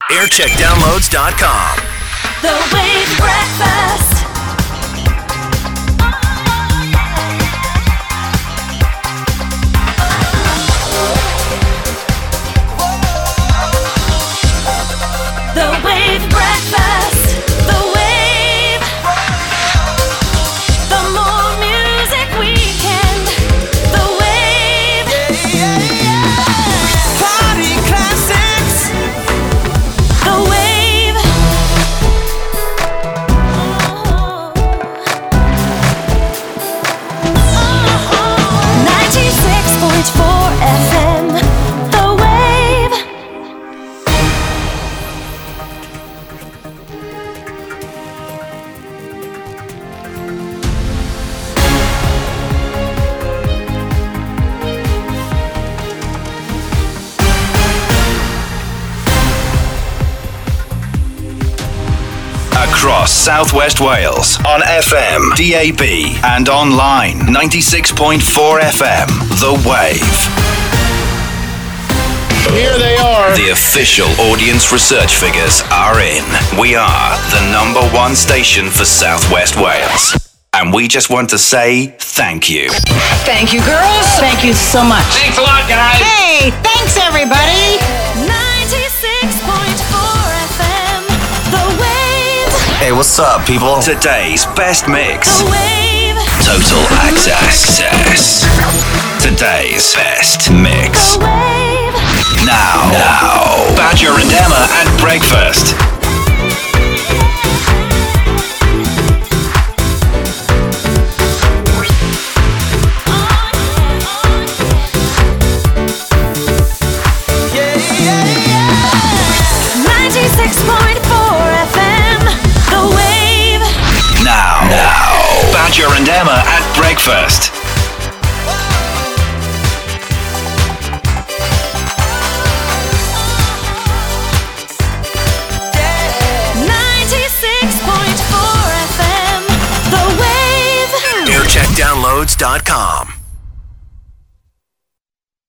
Aircheckdownloads.com. The Wave Breakfast. The Wave Breakfast. The Wave. The more music weekend. The Wave. Party classics. The Wave. 96.4 FM. The Wave. Across Southwest Wales on FM, DAB, and online. 96.4 FM. The Wave. Here they are. The official audience research figures are in. We are the #1 station for Southwest Wales. And we just want to say thank you. Thank you, girls. Thank you so much. Thanks a lot, guys. Hey, thanks, everybody. 96.4 FM. The Wave. Hey, what's up, people? Today's best mix. The Wave. Total access. Today's best mix. The Wave. Now. Badger and Emma at breakfast. Yeah, yeah, yeah. 96.4 FM. The Wave. Now. Badger and Emma at breakfast. Yeah. 96.4 FM. The Wave. Aircheckdownloads.com.